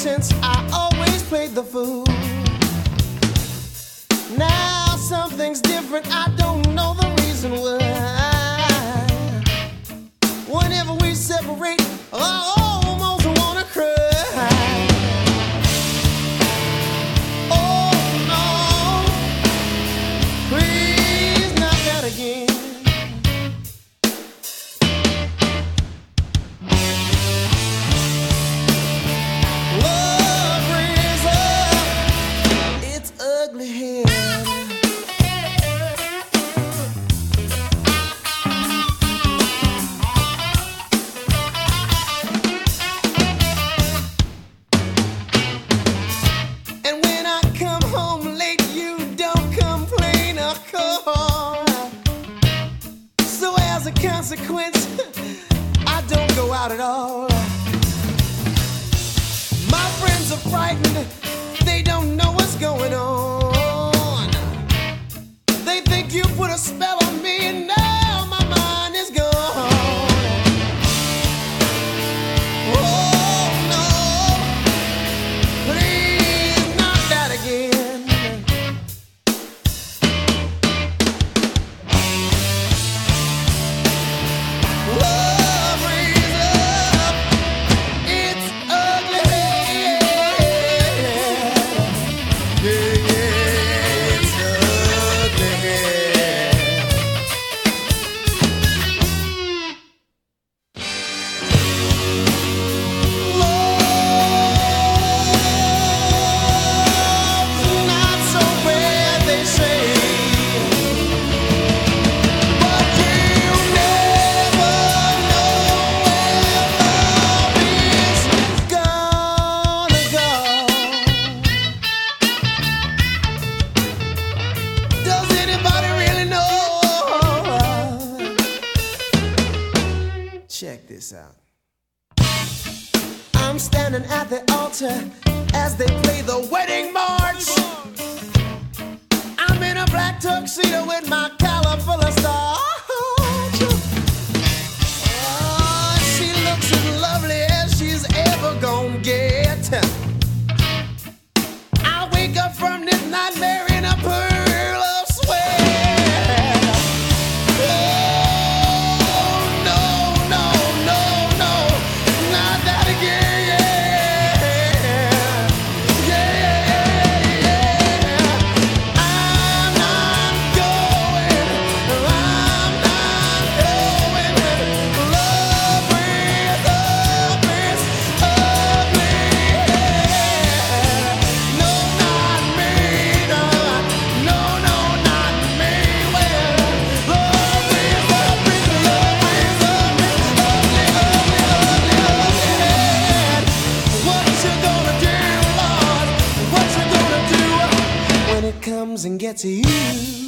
conscience, I always played the fool. Now something's different, I don't know the reason why. Whenever we separate, I almost wanna cry. Oh no, please not that again. Love brings up its ugly head. And when I come home late, you don't complain or call. So as a consequence, I don't go out at all. My friends are frightened, they don't know what's going on. They think you put a spell on me and now my mind is gone. Oh no, please not that again. Love brings up its ugly head. Yeah, its ugly head. Love's not so bad, they say, but you never know where love is gonna go. Does anybody really know? Check this out. I'm standing at the altar as they play the wedding march. I'm in a black tuxedo with my collar full of starch. Oh, she looks as lovely as she's ever gonna get. I wake up from this nightmare in a pearl of sweat. Oh, no, no, no, no, not that again. Yeah. I'm not going. Love brings up its ugly head. No, not me, no, no, no, not me. Well, love brings up its ugly, ugly head. What you gonna do, Lord? What you gonna do when it comes and gets you?